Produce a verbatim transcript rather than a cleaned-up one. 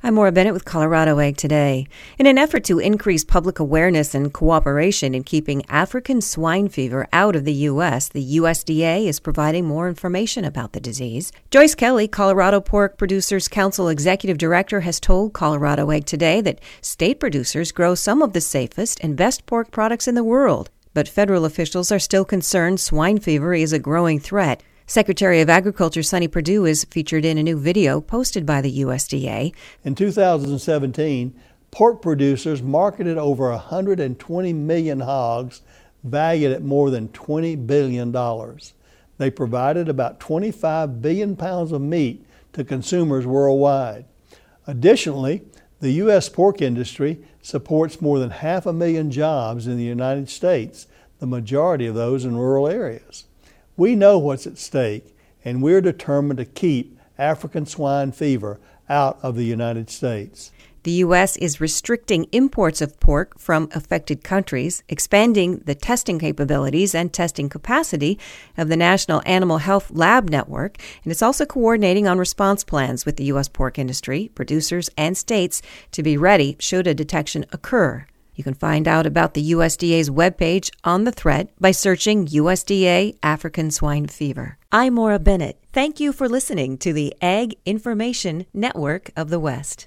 I'm Maura Bennett with Colorado Ag Today. In an effort to increase public awareness and cooperation in keeping African swine fever out of the U S, the U S D A is providing more information about the disease. Joyce Kelly, Colorado Pork Producers Council Executive Director, has told Colorado Ag Today that state producers grow some of the safest and best pork products in the world. But federal officials are still concerned swine fever is a growing threat. Secretary of Agriculture Sonny Perdue is featured in a new video posted by the U S D A. In two thousand seventeen, pork producers marketed over one hundred twenty million hogs, valued at more than twenty billion dollars. They provided about twenty-five billion pounds of meat to consumers worldwide. Additionally, the U S pork industry supports more than half a million jobs in the United States, the majority of those in rural areas. We know what's at stake, and we're determined to keep African swine fever out of the United States. The U S is restricting imports of pork from affected countries, expanding the testing capabilities and testing capacity of the National Animal Health Lab Network, and it's also coordinating on response plans with the U S pork industry, producers, and states to be ready should a detection occur. You can find out about the U S D A's webpage on the thread by searching U S D A African Swine Fever. I'm Maura Bennett. Thank you for listening to the Ag Information Network of the West.